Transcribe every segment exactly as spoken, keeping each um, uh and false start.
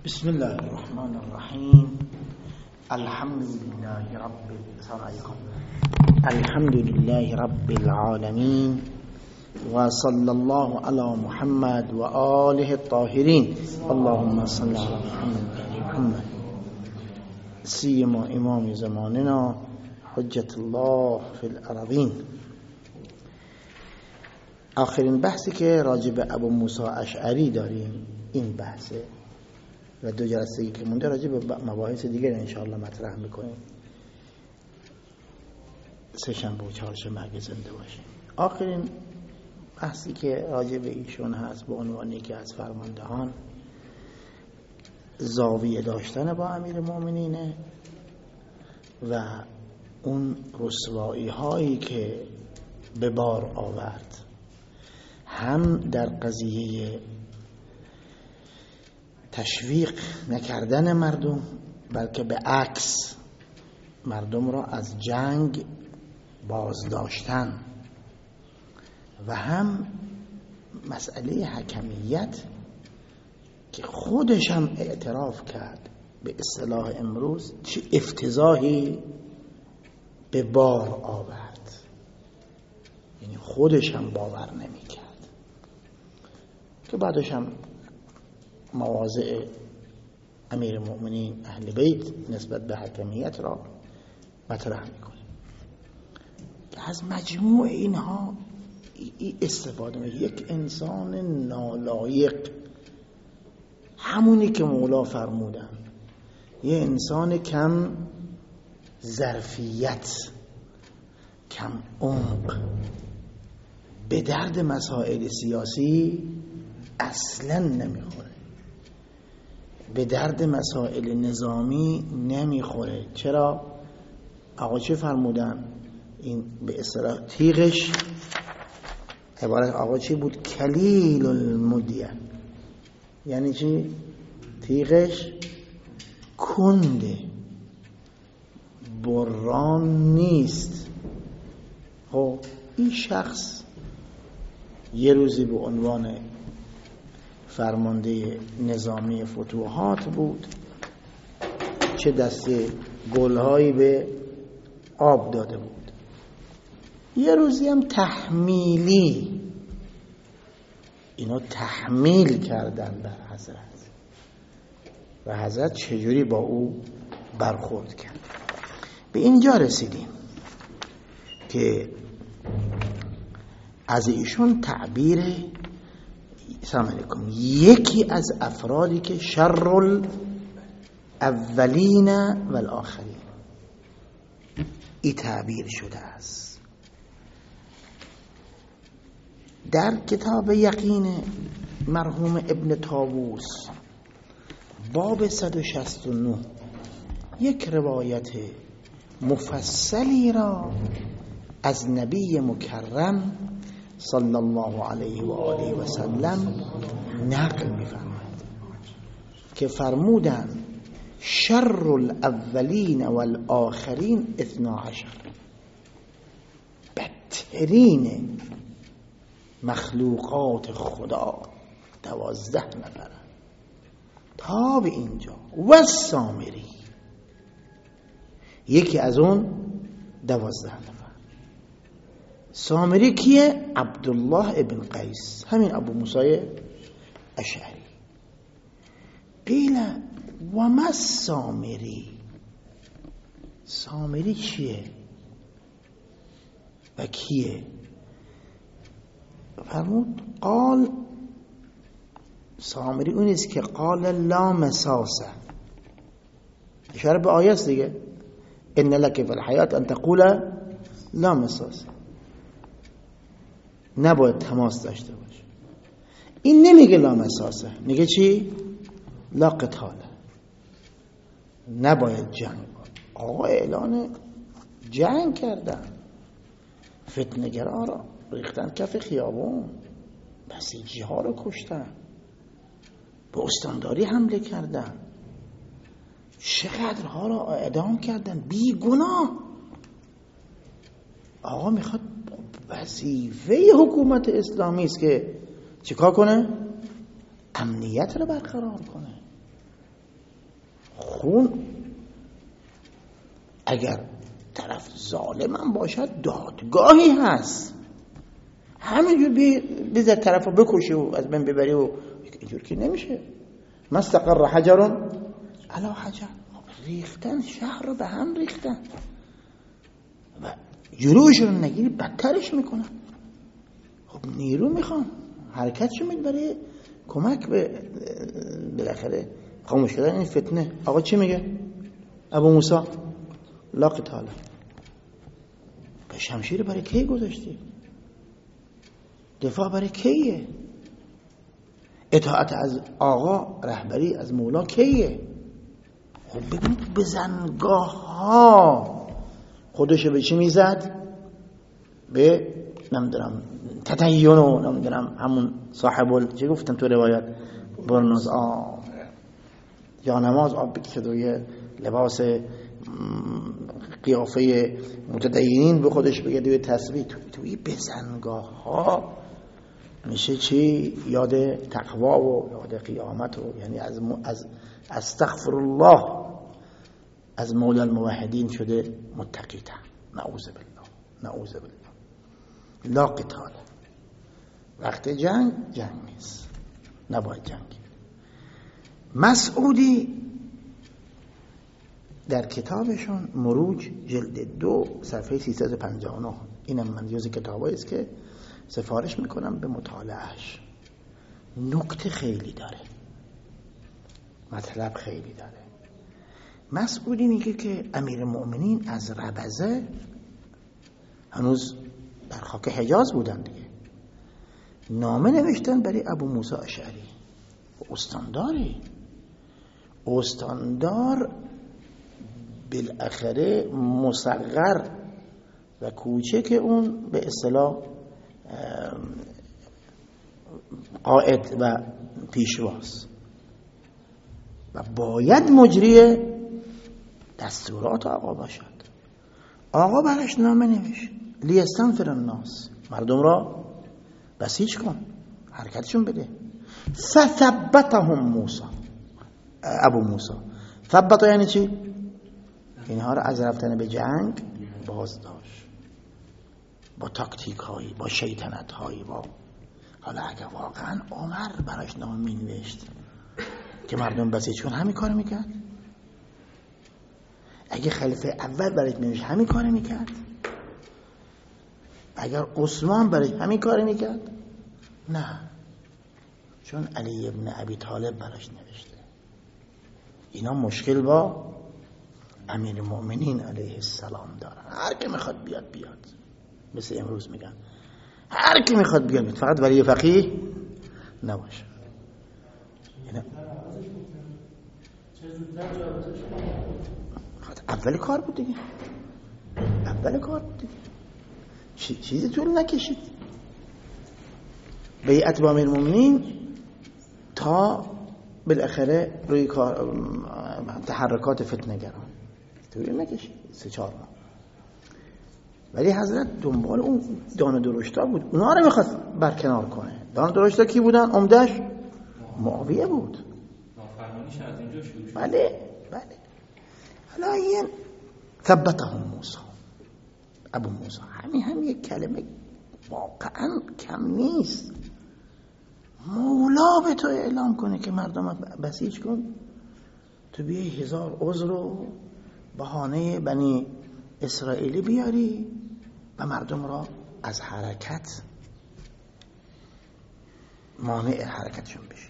بسم الله الرحمن الرحيم. الحمد لله رب الحمد لله رب العالمين، وصلى الله على محمد وآله الطاهرين. اللهم صل على محمد وآل محمد سيما امام زماننا حجة الله في الأرضين. آخرین بحثی که راجع به ابو موسی اشعری داریم این بحثه و دو جلسه‌ای که مونده راجع به مباحث دیگر انشاءالله مطرح میکنیم. سه شنبه و چهارشنبه اگه زنده باشیم. آخرین بحثی که راجع به ایشون هست به عنوان یکی از فرماندهان زاویه داشتن با امیر المؤمنینه و اون رسوایی هایی که به بار آورد، هم در قضیه تشویق نکردن مردم بلکه به عکس مردم را از جنگ بازداشتن، و هم مسئله حکمیت که خودش هم اعتراف کرد به اصطلاح امروز چه افتضاحی به بار آورد، یعنی خودش هم باور نمی کرد که بعدش هم مواضع امیر المؤمنین اهل بیت نسبت به حکمیت را مطرح میکنه. از مجموع اینها استفاده میکنه. یک انسان نالایق، همونی که مولا فرمودن، یه انسان کم ظرفیت، کم عمق، به درد مسائل سیاسی اصلا نمیخوره، به درد مسائل نظامی نمیخوره. چرا؟ آقا چه فرمودن؟ این به اصطلاح تیغش عبارت آقا چی بود؟ کلیل المدیه. یعنی چی؟ تیغش کنده، بران نیست. خب این شخص یه روزی به عنوان فرمانده نظامی فتوحات بود، چه دسته گلهایی به آب داده بود. یه روزی هم تحمیلی اینو تحمیل کردن بر حضرت و حضرت چجوری با او برخورد کرد. به اینجا رسیدیم که از ایشون تعبیر سلام علیکم یکی از افرادی که شر الاولین و الاخرین این تعبیر شده است در کتاب یقین مرحوم ابن طاووس باب صد و شصت و نه. یک روایت مفصلی را از نبی مکرم صلی الله علیه و آله و سلم نقل می‌فرماید که فرمودند شر الاولین و الاخرین اثنا عشر، بدترین مخلوقات خدا دوازده نفر تا به اینجا. و سامری یکی از اون دوازده نفر. سامری کیه؟ عبدالله ابن قیس، همین ابو موسی اشعری. قیل و ما سامری، سامری چیه و کیه؟ فرمود قال سامری اونیست که قال لا مساسه، اشاره به آیه است دیگه، ان لک فی الحیات ان تقول لا مساسه، نباید تماس داشته باشه. این نمیگه لا مساسه، میگه چی؟ لا قتال، نباید جنگ. آقا اعلان جنگ کردن، فتنه‌گرا را ریختن کف خیابون، بسیجی ها رو کشتن، به استانداری حمله کردن، چقدرها را اعدام کردن بی گناه. آقا میخواد وظیفه حکومت اسلامی است که چیکار کنه؟ امنیت رو برقرار کنه. خون اگر طرف ظالم هم باشد دادگاهی هست، همینجور بیزد طرف رو بکشه و از بین ببری و اینجور که نمیشه. ما استقر حجر علی حجر، ریختن شهر رو به هم ریختن و جلوش رو نگیری بدترش میکنن. خب نیرو میخوان، حرکتشو میده برای کمک به بالاخره خاموش کردن این فتنه. آقا چی میگه ابو موسی؟ لا قتال. به شمشیر برای کی گذاشتی؟ دفاع برای کیه؟ اطاعت از آقا، رهبری از مولا کیه؟ خب ببینید به زنگاه ها خودشو به چی میزد؟ به نمیدونم تدین و نمیدونم همون صاحب چی گفتم تو روایت برنز آب یا نماز آب بکشد و یه لباس قیافه متدینین به خودش بگرده و تسبیح توی بزنگاه ها میشه چی؟ یاد تقوا و یاد قیامت و یعنی از از استغفر الله از مولا الموحدین شده متقی تر. نعوذ بالله، نعوذ بالله. لا قتال. وقت جنگ جنگ نیست، نباید جنگ. مسعودی در کتابشون مروج جلد دو صفحه سیصد و پنجاه و نه، اینم من جز کتابایی است که سفارش میکنم به مطالعهش، نکته خیلی داره، مطلب خیلی داره. مسعودی میگه که امیر مؤمنین از ربزه، هنوز در خاک حجاز بودن دیگه، نامه نوشتن برای ابو موسی اشعری، استانداری استاندار بالاخره مصغر و کوچک اون به اصطلاح قائد و پیشواست و باید مجری دستورات آقا باشد. آقا برش نامه نوشت لیستنفر الناس، مردم را بسیج کن، حرکتشون بده. فثبتهم موسی، ابو موسی ثبت یعنی چی؟ اینها را از رفتن به جنگ باز داشت با تاکتیک هایی، با شیطنت هایی. با حالا اگه واقعا عمر براش نامه می نوشت که مردم بسیج کن، همین کار میکرد؟ اگه خلیفه اول براش می نوشت همین کار میکرد؟ اگر عثمان براش همین کار میکرد؟ نه، چون علی ابن ابی طالب براش نوشته. اینا مشکل با امیر المؤمنین علیه السلام دارن. هر که میخواد بیاد بیاد، مثل امروز میگن هر کی میخواد بیاد بیاد، فقط ولی فقیه نباشه. اول کار بود دیگه، اول کار بود دیگه، چیزی طول نکشید. بیعت با امیر المؤمنین تا بالاخره روی کار تحرکات فتنه‌گران طول نکشید، سه چهار ماه. ولی حضرت دنبال اون دانه درشتا بود، اونا رو میخواست برکنار کنه. دانه درشتا کی بودن؟ عمده‌اش معاویه بود. نافرمانیش از اینجا شروع شد. بله بله. حالا این ثبتهم موسی، ابو موسی، همین هم یک کلمه واقعا کم نیست. مولا به تو اعلام کنه که مردم بسیج کن، تو بیای هزار عذر و بهانه بنی اسرائیلی بیاری و مردم را از حرکت مانع حرکتشون بشی.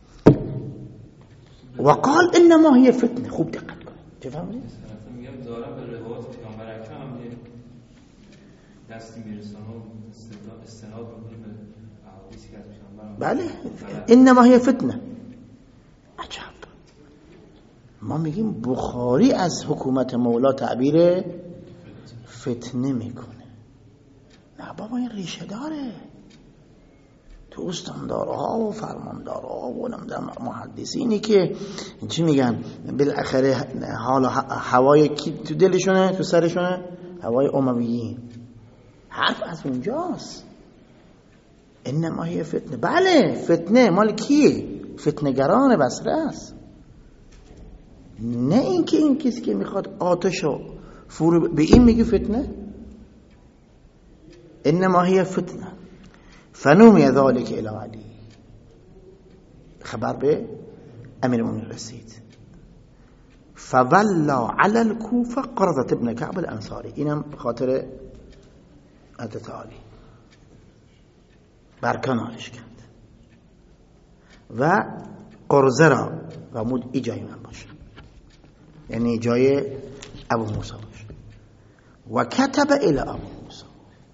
و قال انما هي فتنه. خوب دقت کن، چه فهمیدید؟ میگم دارم به روایات پیامبر اکرم دستی میرسانم و استناد میکنیم به احادیثی که از پیامبر. بله، انما هي فتنه. عجب. ما میگیم بخاری از حکومت مولا تعبیر فتنه میکنه. نه بابا، این ریشه داره تو استاندارها و فرماندارها و نمیدونم محدثینی که چی میگن بالاخره حالا هوای کی تو دلشونه، تو سرشونه؟ هوای امویین. حرف از اونجاست. انما هی فتنه. بله فتنه مال کیه؟ فتنه‌گران بصره است. نه اینکه این کسی که میخواد آتشو فرو به این میگه فتنه. انما هي فتنه فنومی ذالک الی علی. خبر به امیر المؤمنین رسید. فولا علی الکوفه قرظة ابن کعب الانصاری. اینم خاطر حضرت علی برکنارش کرد و قرظه را و مود ای جای من باشه، یعنی جای ابو موسی باشه. و کتب الی ابو موسی،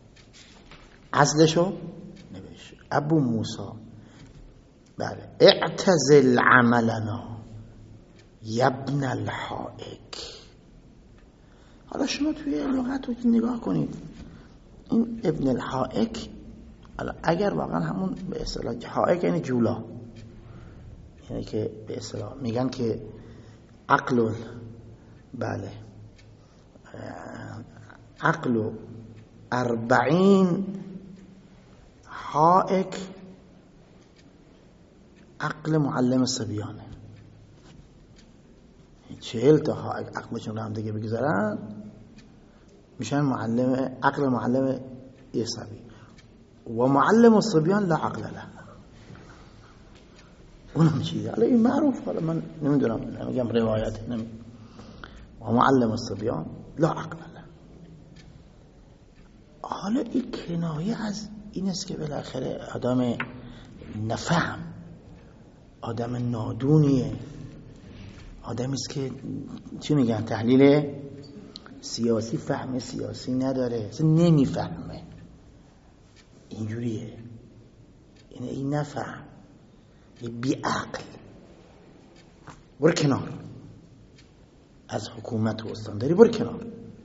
عزلشو نوشت ابو موسی بله اعتزل عملنا یبن الحائک. حالا شما توی لغت رو نگاه کنید، این ابن الحائک اگر واقعا همون به اصطلاح حائک یعنی جولا، یعنی که به اصطلاح میگن که عقل بله عقل اربعین حائک عقل معلم صبیانه. چهل تا حائک عقلشون رو هم دیگه بگذارن میشن معلم عقل معلم یه صبی. و معلم الصبیان لا عقل له، اونم چیزه. حالا این معروف، حالا من نمیدونم میگم روایت نمی و معلم الصبیان لا عقل له. حالا این کنایه از این است که بالاخره آدم نفهم، آدم نادونیه، آدمی است که چی میگن تحلیل سیاسی، فهم سیاسی نداره، اصلا نمیفهمه. اینجوریه، این این نفهم، این بی عقل. برو کنار از حکومت و استانداری، برو کنار.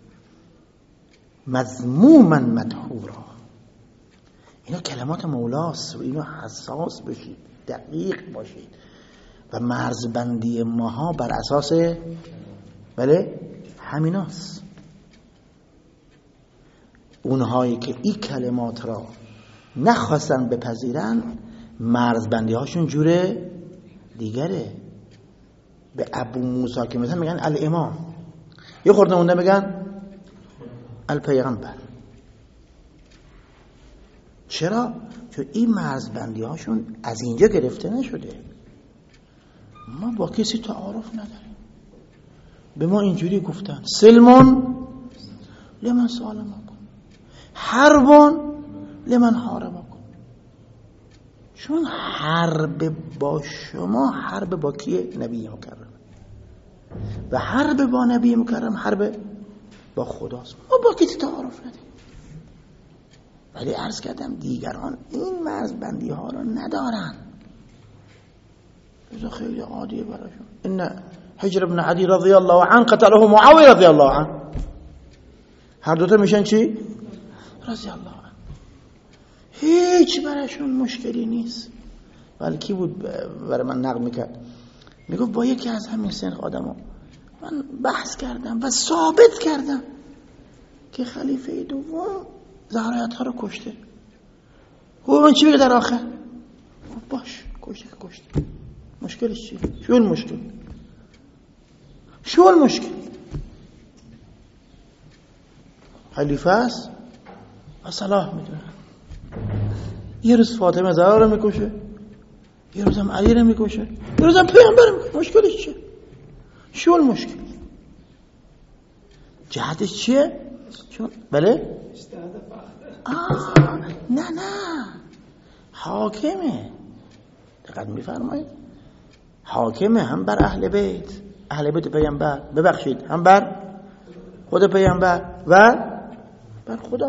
مذموما مدحورا، اینا کلمات مولاست و اینا حساس بشید، دقیق باشید. و مرزبندی ماها بر اساس بله همیناست. اونهایی که این کلمات را نخواستن بپذیرن مرزبندی هاشون جوره دیگره. به ابو موسی که مثلا میگن الامام، یه خورده مونده میگن الپیغمبر. چرا؟ چون این مرزبندی هاشون از اینجا گرفته نشده. ما با کسی تعارف نداریم. به ما اینجوری گفتن سلمون لمن سالم کن، حربون لمن حارب کن. چون حرب با شما حرب با کیه؟ نبی مکرم. و حرب با نبی مکرم حرب با خداست. ما با کسی تعارف نداریم. ولی عرض کردم دیگران این مرزبندی ها رو ندارن. بذار خیلی عادیه براشون. ان حجر بن عدی رضی الله عنه قتله معاویه رضی الله عنه. هر دوتا میشن چی؟ رضی الله عنه. هیچ براشون مشکلی نیست. ولی کی بود برای من نقل میکرد، میگفت با یکی از همین سن آدم من بحث کردم و ثابت کردم که خلیفه دوم زهرایت ها رو کشته. خب من چی بگه در آخر؟ باش کشته که کشته، مشکلش چیه؟ شو المشکل؟ شو المشکل؟ خلیفه است و صلاح میدونه. یه روز فاطمه زهرا رو میکشه، یه روزم علی رو میکشه، یه روزم پیامبر رو میکشه. مشکلش چیه؟ شو المشکل؟ جهتش چیه؟ چون بله؟ آه نه نه حاکمه. دقت میفرمایید حاکمه هم بر اهل بیت، اهل بیت پیامبر، ببخشید هم بر خود پیامبر و بر خدا.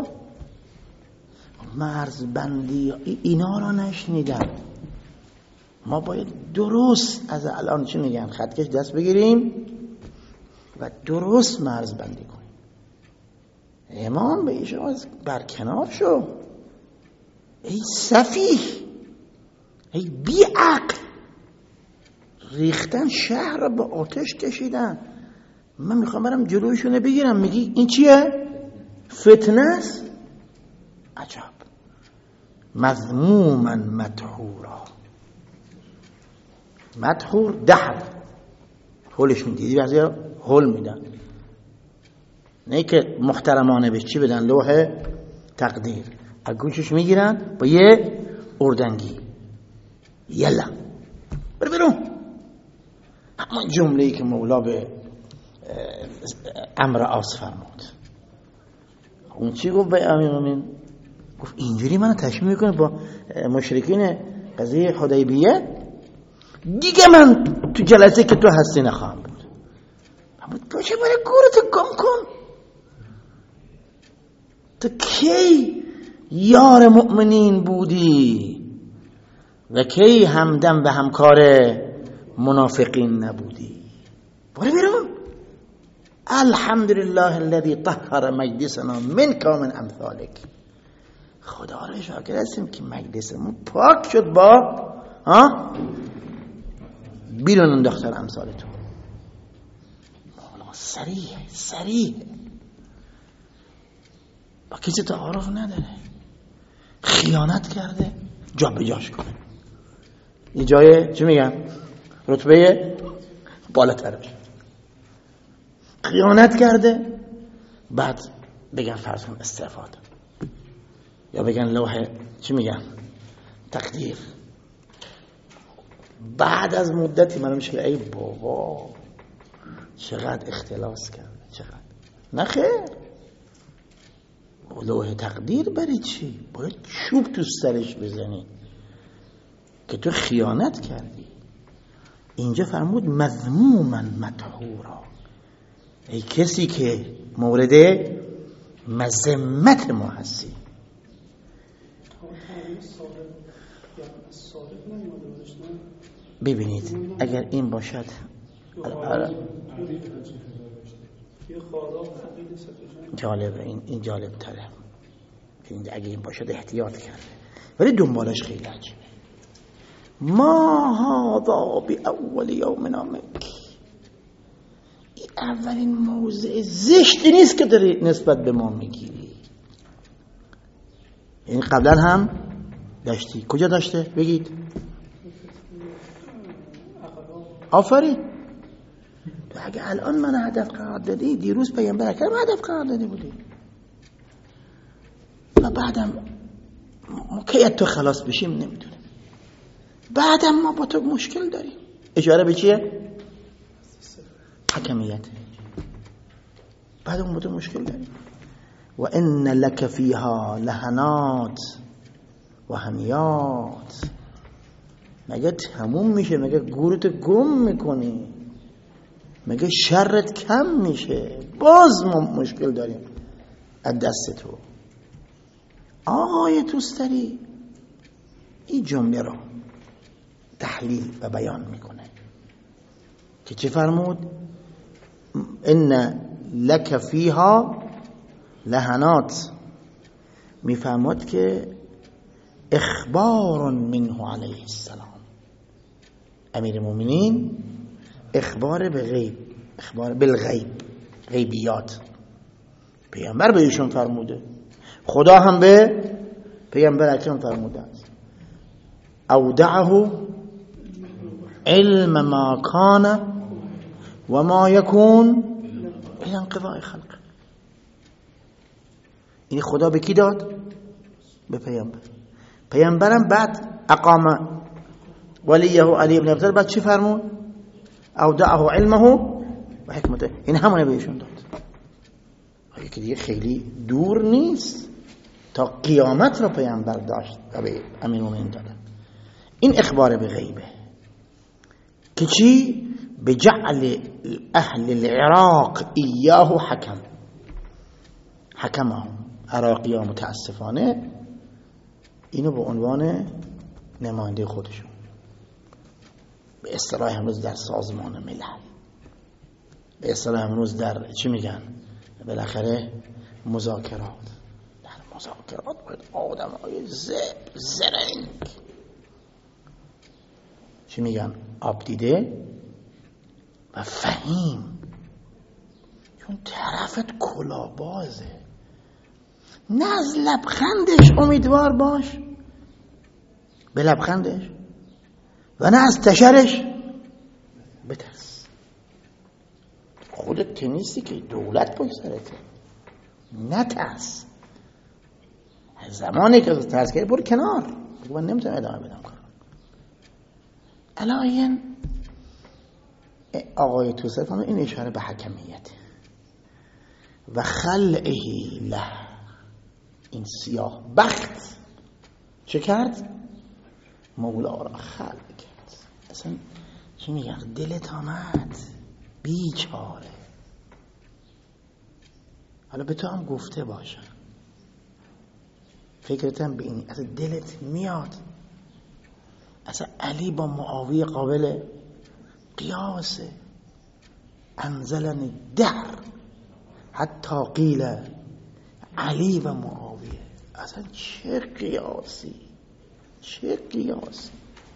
مرزبندی اینا رو نشنیدن. ما باید درست از الان چی میگن خطکش دست بگیریم و درست مرزبندی کنیم. امام به ایشان برکنار شو، ای سفیه، ای بی عقل. ریختن شهر رو به آتش کشیدن. من میخوام برم جلویشونه بگیرم، میگی این چیه؟ فتنه است؟ عجب. مذموما مدحورا. مدحور دحر هولش میدیدی بعضی ها هول میدن، نه که محترمانه بهش چی بدن، لوح تقدیر، از گوشش میگیرن با یه اردنگی، یلا بر برون. همون جمله‌ای که مولا به عمرو عاص فرمود. اون چی گفت به امیرالمومنین؟ گفت اینجوری منو تشبیه میکنه با مشرکین قضیه حدیبیه، دیگه من تو جلسه که تو هستی نخواهم بود. اما باشه برای گورتو گم کن. تو کی یار مؤمنین بودی و کی همدم و همکار منافقین نبودی؟ برو بیرون. الحمدلله الذي طهر مجلسنا منك ومن امثالك. خدا را شاکر هستیم که مجلسمون پاک شد با ها بیرون انداختن امثال تو. مولا صریح صریح با کسی تعارف نداره، خیانت کرده جا به جاش کنه، یه جای چی میگن رتبه بالاتر بشه. خیانت کرده بعد بگن فرض کن استفاده، یا بگن لوح چی میگن تقدیر. بعد از مدتی من میشه ای بابا چقدر اختلاس کرد، چقدر نه خیر. لوح تقدیر برای چی؟ باید چوب تو سرش بزنی که تو خیانت کردی. اینجا فرمود مذموما مطهورا، ای کسی که مورد مذمت ما هستی. ببینید اگر این باشد جالبه، این این جالب تره، اگه این باشد احتیاط کرده، ولی دنبالش خیلی عجیبه. ما هذا بی اول یومنا منک، این اولین موضع زشتی نیست که داری نسبت به ما میگیری. یعنی قبلا هم داشتی. کجا داشته؟ بگید. آفرین. اگه الان من هدف قرار دادی، دیروز پیامبر اکرم هدف قرار داده بودی و بعدم ما کی تو خلاص بشیم نمیدونم، بعدم ما با تو مشکل داریم. اشاره به چیه؟ حکمیت. بعدم با تو مشکل داریم. و ان لک فیها لحنات و همیات. مگه تموم میشه؟ مگه گورت گم میکنی؟ مگه شرت کم میشه؟ باز ما مشکل داریم از دست تو. آقای توستری این جمله رو تحلیل و بیان میکنه که چه فرمود؟ ان لک فیها لحنات. میفرماد که اخبار منه علیه السلام، امیر المؤمنین اخبار به غیب، اخبار بالغیب، غیبیات پیامبر به ایشون فرموده، خدا هم به پیامبر اکرم فرموده است. اودعه علم ما کان و ما یکون الى انقضاء خلق. این خدا به کی داد؟ به پیامبر. پیامبرم بعد اقام ولیه علی ابن ابی طالب، بعد چی فرمود؟ اودعه علمه و حکمته. این همونه بهشون داد. آیا که دیگه خیلی دور نیست تا قیامت رو پیامبر داشت و به امیر المؤمنین دادن. این اخبار به غیبه که چی؟ به جعل اهل العراق ایاه حکم، حکمهم عراقی ها متاسفانه اینو به عنوان نماینده خودشون، به اصطلاح امروز در سازمان ملل، به اصطلاح امروز در چی میگن بالاخره مذاکرات، در مذاکرات باید آدم های زرنگ چی میگن آب دیده و فهیم، چون طرفت کلابازه، نه از لبخندش امیدوار باش به لبخندش و نه از تشرش بترس. خودت تنیسی که دولت پشت سرته، نترس. زمانی که ترس کردی برو کنار، من نمیتونم ادامه بدم کار. الان آقای توسف هم این اشاره به حکمیت و خلعه له، این سیاه بخت چه کرد؟ مولا را خلع کرد. اصلا چی میگن؟ دلت آمد بیچاره. حالا به تو هم گفته باشم، فکرتم به این، اصلا دلت میاد اصلا علی با معاویه قابل قیاسه. انزلنی در حتی قیل علی و معاویه، اصلا چه قیاسی، چه قیاسی.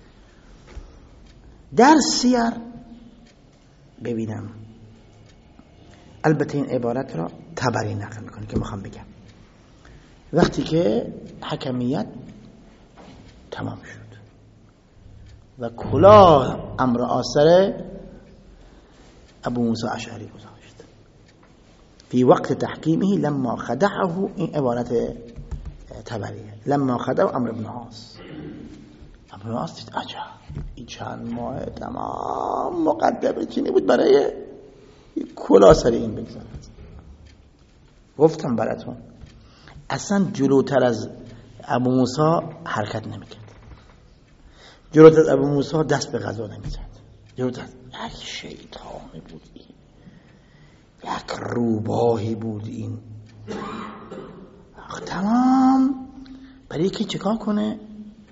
در سیر ببینم، البته این عبارت را طبری نقل میکنه که میخوام بگم وقتی که حکمیت تمام شد و کلاه امر آثر ابو موسی اشعری گذاشت، فی وقت تحکیمه لما خدعه، این عبارت طبریه، لما خدعه امر ابن عاص. امر ابن عاص دید عجب، این چند ماه تمام مقدمه چینی بود برای کلاه سر این بگذارد. گفتم براتون اصلا جلوتر از ابو موسی حرکت نمیکرد، جلوتر از ابو موسی دست به غذا نمیزد، جلوتر یک شیطانی بود این، یک روباهی بود این. تمام برای که چکار کنه؟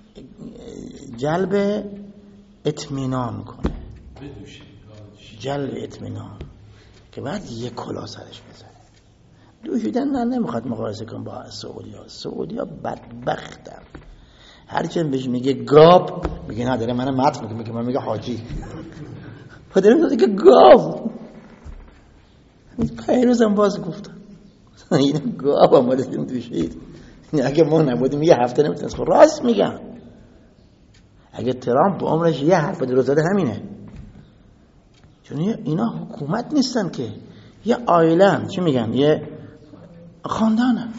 جلب اطمینان کنه، جلب اطمینان که بعد یک کلاه سرش بزنه. دوشیدن نه، نمیخواد مقایسه کن با سعودی ها. سعودی ها بدبختم، هرچند بهش میگه گاب میگه نه، داره من مدح میگه، میگه من میگه حاجی خدا نمیدونه که گاب. پیروزم باز گفتم این گاب هم بودیم دوشید، اگه ما نبودیم یه هفته نمیتونست. خب راست میگم، اگه ترامپ با عمرش یه حرف درست زده همینه، چون اینا حکومت نیستن که، یه عائله، چی میگن، یه خاندانه،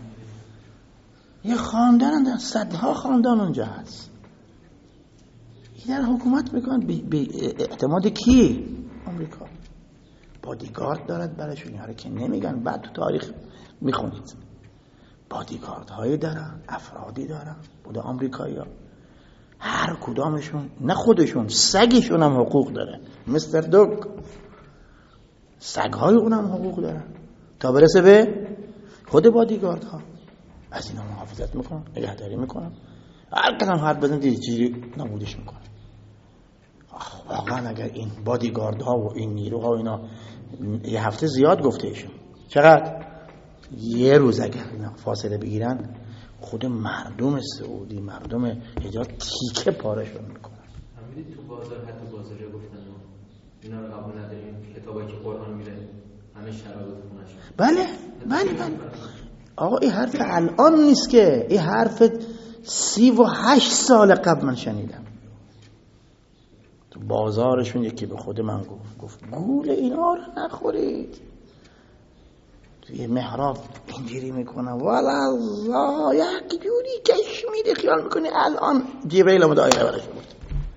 یه خاندان، صدها خاندان اونجا هست. این در حکومت میکنن به اعتماد کی؟ آمریکا. بادیگارد دارد برایشون، یاره که نمیگن، بعد تو تاریخ میخونید بادیگارد هایی دارن، افرادی دارن بوده آمریکایی ها، هر کدامشون، نه خودشون، سگشون هم حقوق داره، مستر دوگ، سگ های اونم حقوق دارن، تا برسه به خود بادیگارد ها. از اینا محافظت میکنن، نگهداری میکنن، هر کدام حرف بزن دیدی چیزی نمودش میکنن. واقعا اگر این بادیگارد ها و این نیروها و اینا یه هفته زیاد گفته ایشون، چقدر؟ یه روز اگر اینا فاصله بگیرن، خود مردم سعودی، مردم حجاز تیکه پارشون میکنن. همین تو بازار، حتی بازارجا گفتن اینا رو قبول نداریم، کتابایی که قرآن میره همه شرایط خونه‌شون. بله بله بله آقا، این حرف الان نیست که، این حرف سی و هشت سال قبل من شنیدم تو بازارشون. یکی به خود من گفت گفت گول اینا رو نخورید، توی محراب اینجوری میکنه والله یک جوری کش میده، خیال میکنی الان جبریل آمده آیه برش بود،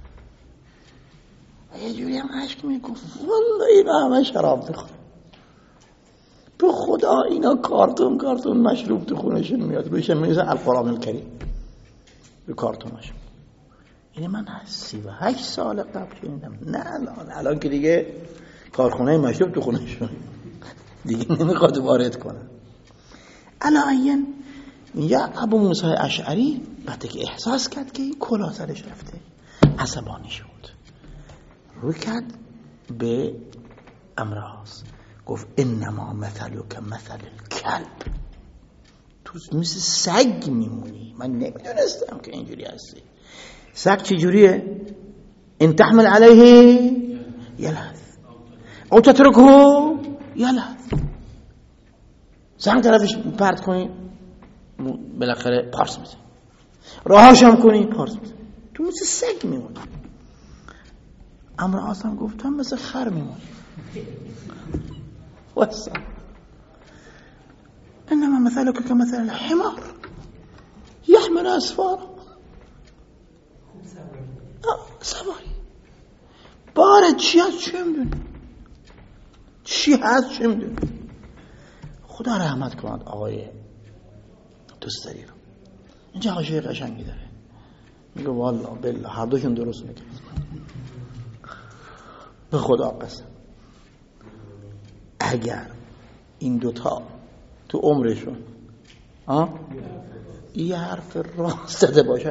یه جوری هم عشق میگفت والله اینا همه شراب میخوره، به خدا اینا کارتون کارتون مشروب تو خونشون میاد، رویشن میزن القرآن الکریم رو کارتونشون. این من سی و هشت سال قبل شنیدم، نه الان الان که دیگه کارخونه مشروب تو خونشون دیگه نمیخواد وارد کنن. علایین یا ابو موسی اشعری وقتی که احساس کرد که کلاه سرش رفته عصبانی شد، رو کرد به امراض، گفت انما مثلک مثل الکلب، تو مثل سگ میمونی. من نمیدونستم که اینجوری هستی. سگ چجوریه؟ ان تحمل علیه یلهث او تترکه یلهث، سنگ طرفش پرت کنی بالاخره پارس میزن، راهاش هم کنی پارس میزن، تو مثل سگ میمونی. امر آسان گفتم مثل خر میمونی. وسع انما مثلك كمثل الحمار يحمل اسفارا. سواری باره چی هست چه میدونی، چی هست چه میدونی. خدا رحمت کند آقای دوستداری رو. اینجا حاشیه قشنگی داره، میگه والله بالله هر دوشون درست میگه، به خدا قسم اگر این دوتا تو عمرشون ها یه حرف راست زده باشن،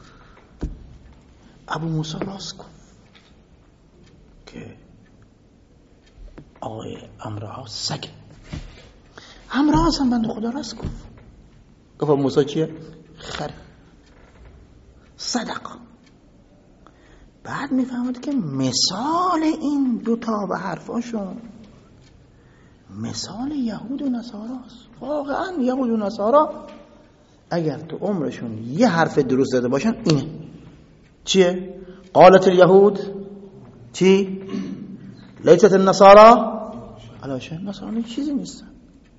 ابو موسی راست گفت که آقای امرها سگه، امرها هم بنده خدا راست گفت. گفت ابو موسی چیه؟ خره. صدق. بعد میفهمد که مثال این دوتا به حرفاشون مثال یهود و نصاراست. واقعا یهود و نصارا اگر تو عمرشون یه حرف درست زده باشن اینه. چیه؟ قالت الیهود چی؟ لیست النصارا علی شیء. نصارا چیزی نیستن.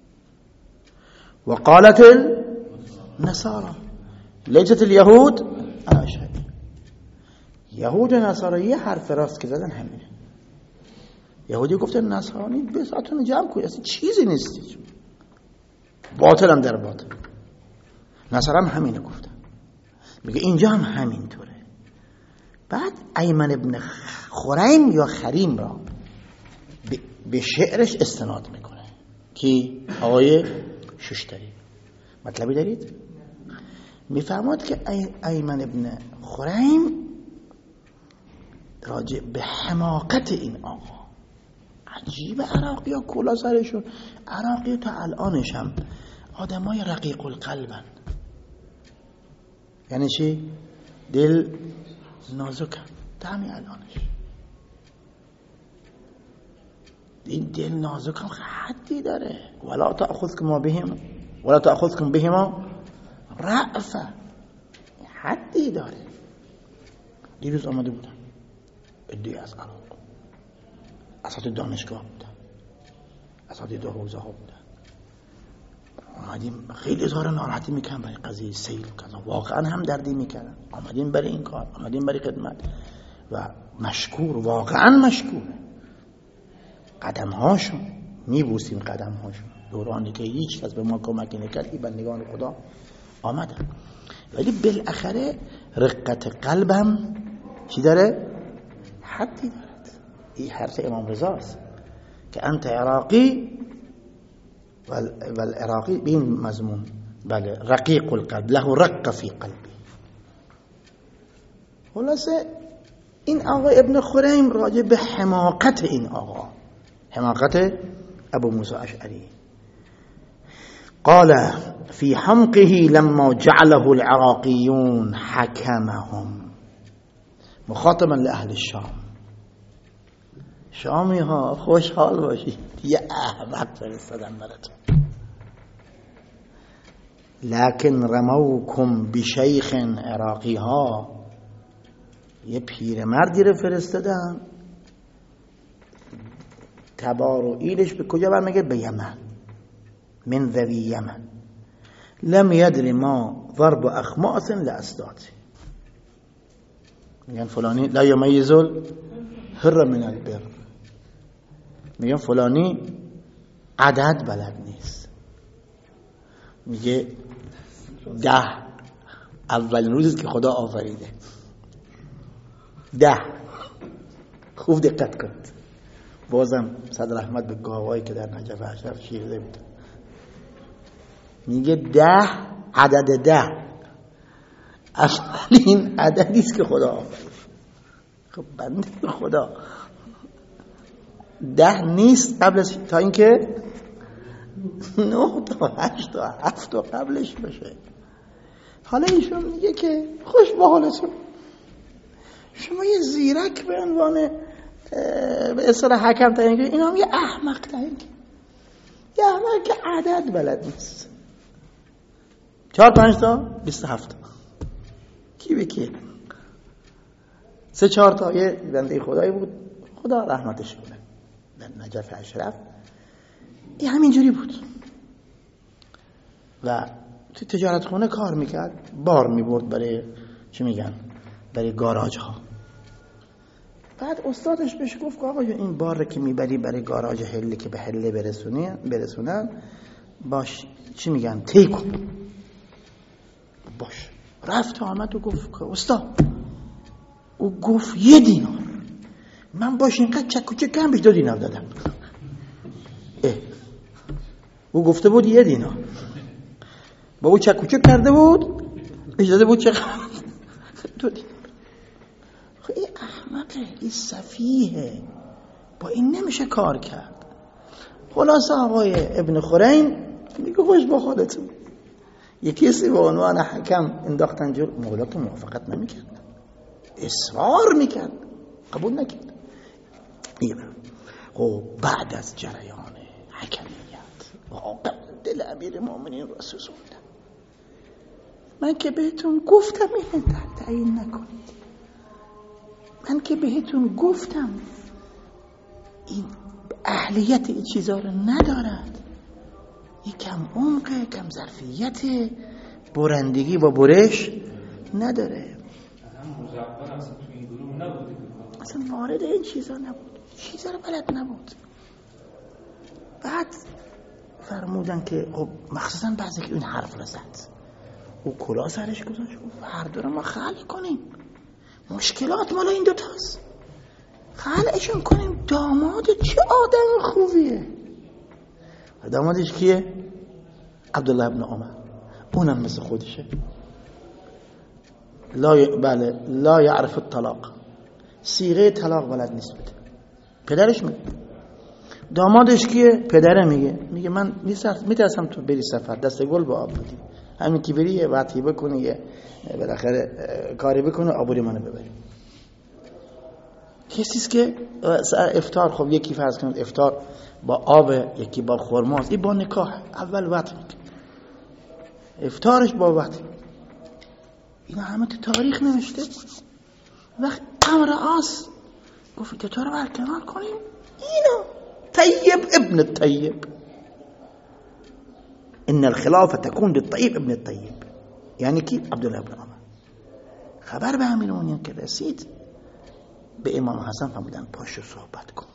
و قالت النصارا لیست الیهود علی شیء. یهود و نصارا یه حرف راست که زدن همینه. یهودی گفتن نصرانی بساتون جمع کنید، اصلا چیزی نیستی، باطل هم در باطل. نصارا هم همینه گفتن. میگه اینجا هم همینطوره. بعد ایمن ابن خریم یا خریم را به شعرش استناد میکنه که آقای ششتری. مطلبی دارید؟ میفهمد که ایمن ابن خریم راجع به حماقت این آقا، عجیب، عراقی ها کلا سرشون، عراقی تا الانش هم آدم های رقیق القلبن. یعنی چی؟ دل نازکن. تا همین الانش این دل نازک هم حدی داره. ولا تأخذكم بهم ولا تأخذكم بهما رأفة، حدی داره. دیروز آمده بودن ادعی از عراق، اساتید دانشگاه بودن، اساتید حوزه ها بودن، آمدیم خیلی اظهار ناراحتی میکنن برای قضیه سیل و کذا، واقعا هم دردی میکنن. آمدیم برای این کار، آمدیم برای خدمت و مشکور، واقعا مشکور. قدم هاشون میبوسیم، قدم هاشون دورانی که هیچ کس به ما کمکی نکرد این بندگان خدا آمدن. ولی بالاخره رقت قلبم چی داره؟ حدی دارد. این حرف امام رضا است که انت عراقی والعراقی بین مضمون، بله، رقیق القلب له رق فی قلبی. خلاصه این آقا ابن خریم راجع به حماقت این آقا، حماقت ابو موسی اشعری، قال في حمقه لما جعله العراقيون حكمهم، مخاطبا لأهل الشام. شامی ها خوشحال باشید، یه احمق فرستادن براتون. لكن رموكم بشيخ عراقی ها، یه پیرمردی رو فرستادن، تبار و ایلش به کجا برمیگه؟ به یمن، من ذوی یمن. لم يدر ما ضرب اخماس لاسداد. میگن فلانی لا یمیز الحر من البر، میگن فلانی عدد بلد نیست. میگه ده اولین روزی که خدا آفریده، ده. خوب دقت کنید. بازم صد رحمت به گاوایی که در نجف اشرف شیرده بود. میگه ده، عدد ده اولین عددیست که خدا آفرید. خب بنده خدا ده نیست قبلش، تا اینکه نه تا هشت تا هفت تا قبلش باشه. حالا ایشون میگه که خوش به حالتون، شما یه زیرک به عنوان به اصطلاح حکم تعیین کنید، اینا هم یه احمق تعیین کنید. یه احمق که عدد بلد نیست. چهار پنج تا بیست هفت کی به کی؟ سه چهار تا یه بنده خدایی بود، خدا رحمتش کنه، در نجف اشرف. این همینجوری بود و تو تجارت خونه کار میکرد، بار میبرد برای چی میگن برای گاراژ ها. بعد استادش بهش گفت آقا این بار که میبری برای گاراژ هله که به هله برسونی برسونن باش چی میگن طی کن. باش رفت و آمد و گفت که استاد، او گفت یه دینار. من باش اینقدر چک و چکم بهش دو دینار دادم. اه. او گفته بود یه دینار، با او چک و چک کرده بود بهش داده بود چقدر دو دینار. خب این احمقه، این سفیه، با این نمیشه کار کرد. خلاصه آقای ابن خرین میگه خوش با خودتون. یکی سی به عنوان حکم انداختن جلو، مولا که موافقت نمیکرد، اصرار میکرد، قبول نکرد. خب بعد از جریان حکمیت واقعا دل امیر مومنین را سوزوندم. من که بهتون گفتم این تعیین نکنید، من که بهتون گفتم این اهلیت این چیزا رو ندارد، این کم عمقه، کم ظرفیت، برندگی و برش نداره. اصلا وارد این چیزا نبود، چیزا رو بلد نبود. بعد فرمودن که خب مخصوصا بعضی که این حرف رو زد، او کلا سرش گذاشت گفت هر دو رو ما خلق کنیم، مشکلات مال این دوتاست، خلقشون کنیم. داماد چه آدم خوبیه. دامادش کیه؟ عبدالله ابن عمر. اونم مثل خودشه، لا ی... بله لا یعرف الطلاق، صیغه طلاق بلد نیست بده. پدرش میگه، دامادش کیه؟ پدره میگه میگه من میترسم تو بری سفر دست گل با آب بدی، همین که بری یه وقتی بکنی یه بالاخره کاری بکنه آبوری منو ببری. کسیست که افطار، خب یکی فرض کنید افطار با آب، یکی با خرماست، این با نکاح اول وقت میکنه، افطارش با وقت. اینا همه تو تاریخ نوشته. وقت امر آس گفت تو رو برکنار کنیم، اینا طیب ابن الطیب، ان الخلافه تكون للطيب ابن الطيب، یعنی کی؟ عبدالله ابن عمر. خبر به امیر المؤمنین که رسید به امام حسن فرمودن پاشو صحبت کن.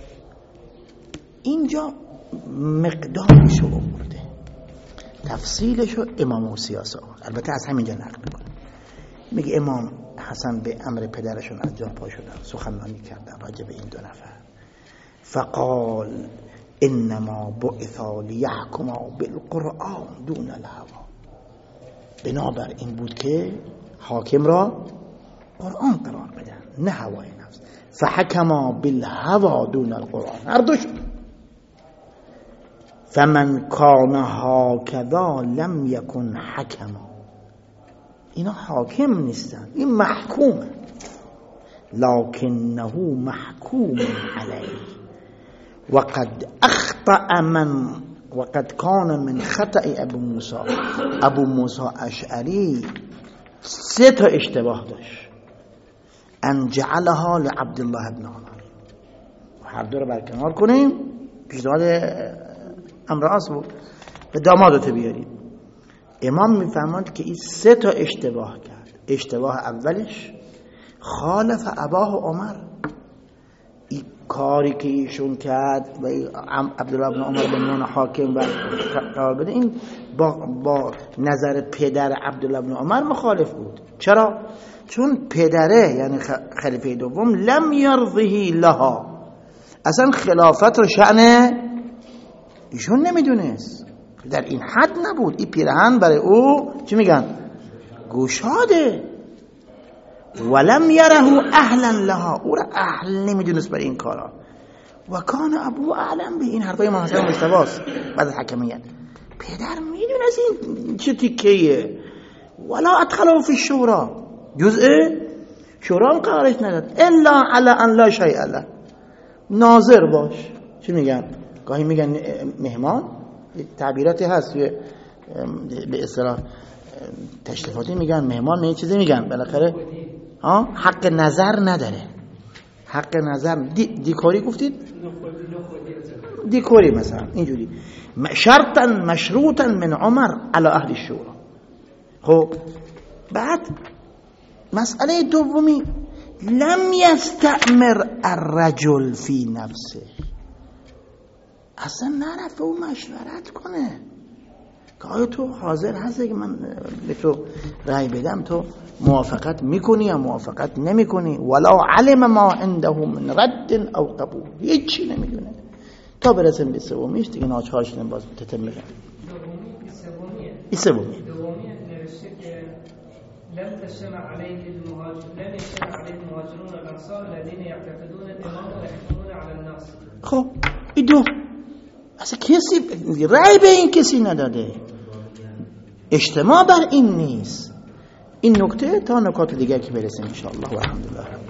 اینجا مقدارشو آورده، تفصیلشو امام موسی آورده، البته از همینجا نقل میکنه. میگه امام حسن به امر پدرشون از جا پا شدن، سخنرانی کردن راجع به این دو نفر. فقال انما بعثا لیحکما بالقرآن دون الهوا. بنابر این بود که حاکم را قرآن قرار بدن نه هوای نفس. فحکما بالهوا دون القرآن، هر دوش. فمن کان هکذا لم یکن حکما. اینا حاکم نیستن، این محکومه. لکنه محکوم علیه وقد اخطأ من وقد کان من خطأ ابو موسی. ابو موسی اشعری سه تا اشتباه داشت. ان جعلها لعبدالله ابن عمر، هر دو رو برکنار کنیم، پیشنهاد امر آس بود به دامادت بیاریم. امام میفهمد که این سه تا اشتباه کرد. اشتباه اولش خالف اباه عمر، این کاری که ایشون کرد و عبدالله ابن عمر به عنوان حاکم و قرار بده، این با, با نظر پدر عبدالله ابن عمر مخالف بود. چرا؟ چون پدره یعنی خلیفه دوم لم یرضه لها، اصلا خلافت رو شأن ایشون نمیدونست، در این حد نبود. این پیرهن برای او چی میگن؟ گشاده. ولم یره اهلا لها، او را اهل نمیدونست برای این کارا. و کان ابو اعلم به این حرفای ما حسن مشتباست بعد از حکمیت. پدر میدونست این چه تیکیه. ولا ادخلوا فی الشورا، جزء شورا هم قرارش نداد. الا علی ان لا شیء له، ناظر باش. چی میگن؟ گاهی میگن مهمان، تعبیراتی هست به اصطلاح تشریفاتی میگن مهمان، این چیزی میگن بالاخره ها حق نظر نداره. حق نظر دی، دیکاری گفتید؟ دیکوری مثلا اینجوری شرطا مشروطا من عمر على اهل الشورى. خب بعد مسئله دومی لم یستأمر الرجل فی نفسه، اصلا نرفت او مشورت کنه که آیا تو حاضر هستی که من به تو رأی بدم تو موافقت میکنی یا موافقت نمیکنی؟ ولا علم ما عنده من رد او قبول، هیچی نمیدونه تا برسیم به سومیش دیگه ناچار شدن باز تتم میگن. این سومیه دومی نوشته که لم تجتمع علیه المهاجرون لم يجتمع علیه المهاجرون والانصار الذين يعتقدون الامام ويحكمون على الناس. خب این دو اصلا کسی رأی به این کسی نداده، اجتماع بر این نیست. این نکته تا نکات دیگر که برسیم ان شاء الله و الحمدلله.